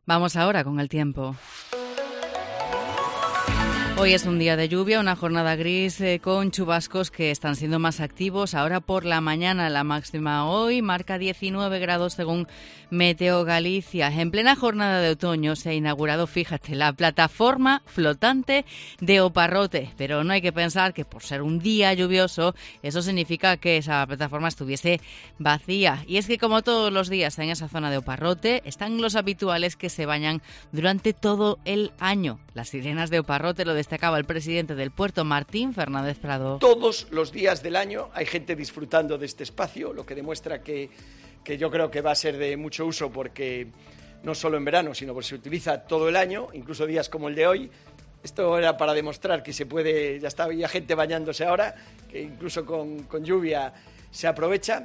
Vamos ahora con el tiempo. Hoy es un día de lluvia, una jornada gris con chubascos que están siendo más activos. Ahora por la mañana la máxima hoy marca 19 grados según Meteo Galicia. En plena jornada de otoño se ha inaugurado, fíjate, la plataforma flotante de Oparrote. Pero no hay que pensar que por ser un día lluvioso eso significa que esa plataforma estuviese vacía. Y es que como todos los días en esa zona de Oparrote están los habituales que se bañan durante todo el año. Las sirenas de Oparrote lo destacaba el presidente del puerto, Martín Fernández Prado. Todos los días del año hay gente disfrutando de este espacio, lo que demuestra que yo creo que va a ser de mucho uso porque no solo en verano, sino porque se utiliza todo el año, incluso días como el de hoy. Esto era para demostrar que se puede, ya está, había gente bañándose ahora, que incluso con lluvia se aprovecha.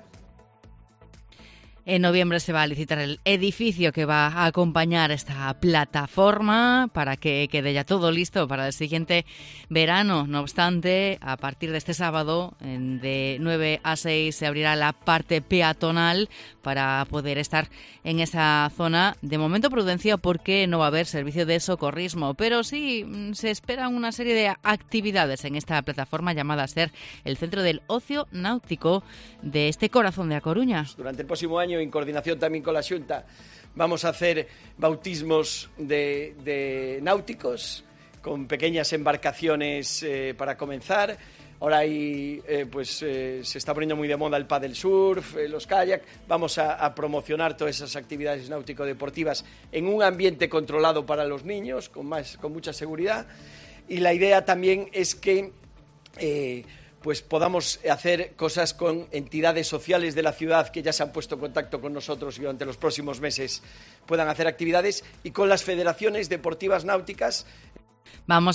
En noviembre se va a licitar el edificio que va a acompañar esta plataforma para que quede ya todo listo para el siguiente verano. No obstante, a partir de este sábado, de 9 a 6, se abrirá la parte peatonal para poder estar en esa zona. De momento, prudencia, porque no va a haber servicio de socorrismo, pero sí se esperan una serie de actividades en esta plataforma llamada a ser el centro del ocio náutico de este corazón de A Coruña. Durante el próximo año, en coordinación también con la Xunta, vamos a hacer bautismos de náuticos con pequeñas embarcaciones para comenzar. Ahora se está poniendo muy de moda el paddle surf, los kayak. Vamos a promocionar todas esas actividades náutico-deportivas en un ambiente controlado para los niños, con mucha seguridad. Y la idea también es que podamos hacer cosas con entidades sociales de la ciudad que ya se han puesto en contacto con nosotros y durante los próximos meses puedan hacer actividades, y con las federaciones deportivas náuticas. Vamos